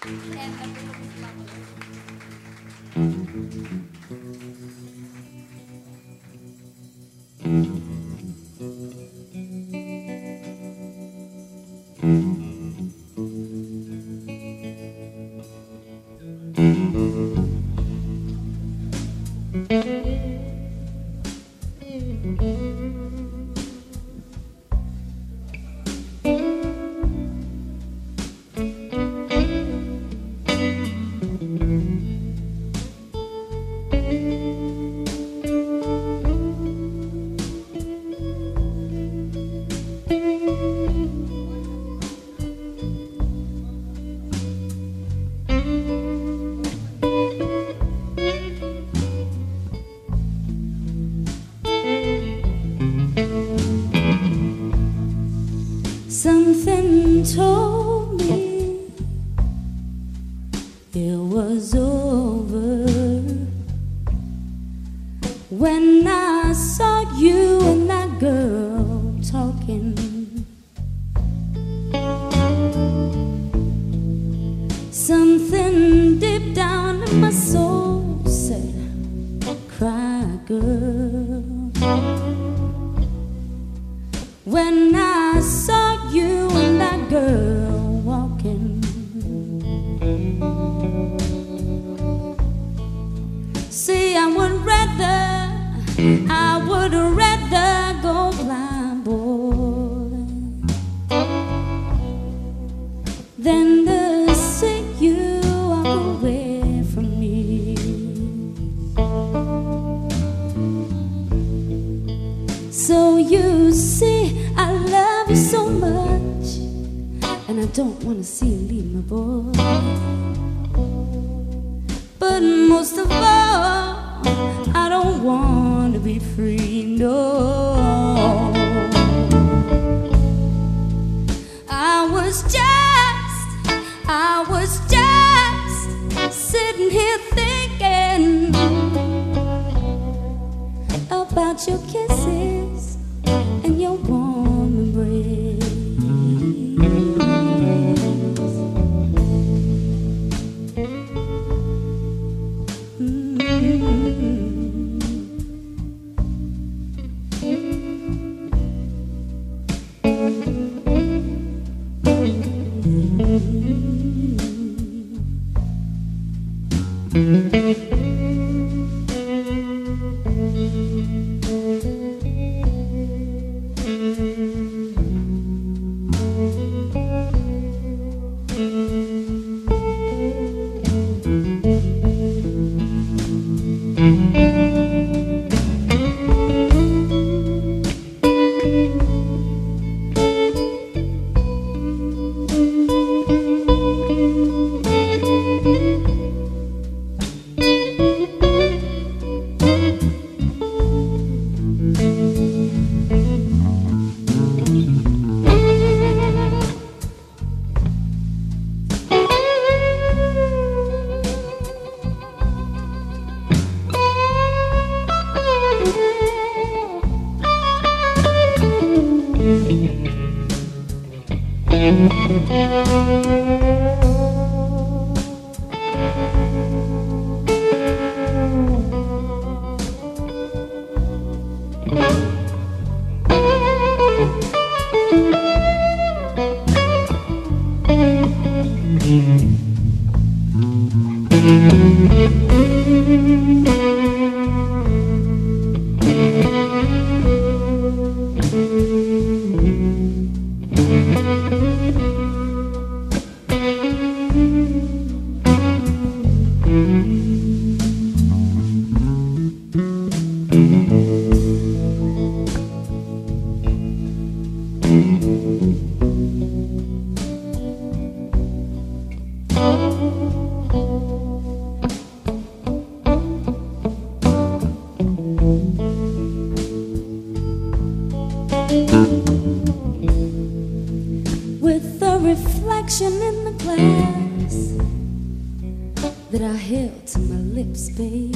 And a bit of flowers. Something told me it was over when I saw you and that girl talking. Something deep down in my soul said, cry, girl. When I saw you and that girl walking, see, I would rather go blind, boy, than to see you walk away from me. So you see, I love you so much, and I don't want to see you leave me, boy. But most of all, I don't want to be free, no. I was just sitting here thinking about your kisses and your warm embrace. With the reflection in the glass that I held to my lips, babe,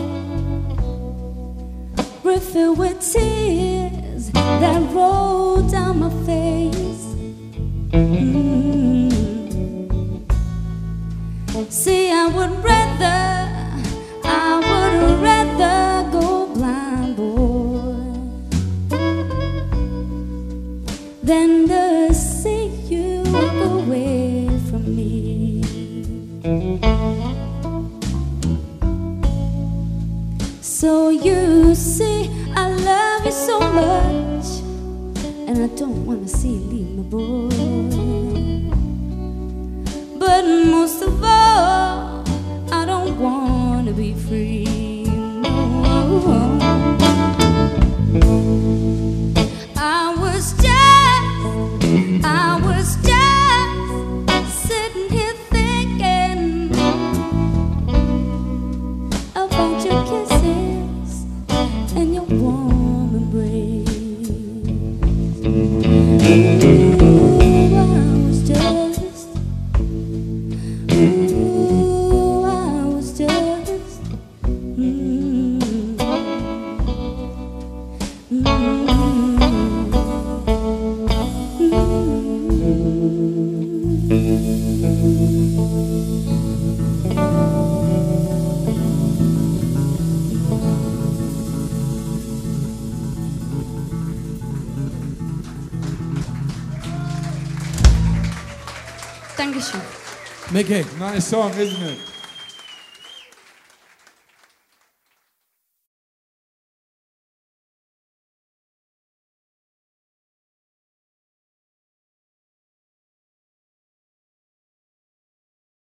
refilled with tears that rolled down my face. See, I would rather go blind, boy, than to see you walk away from me. So you see, I love you so much, and I don't want to see you leave me, boy. But most of all, I don't want to be free, no. I was just sitting here thinking about your kisses and your warm embrace. Ooh, I was just Dankeschön. Mickey, nice song, isn't it?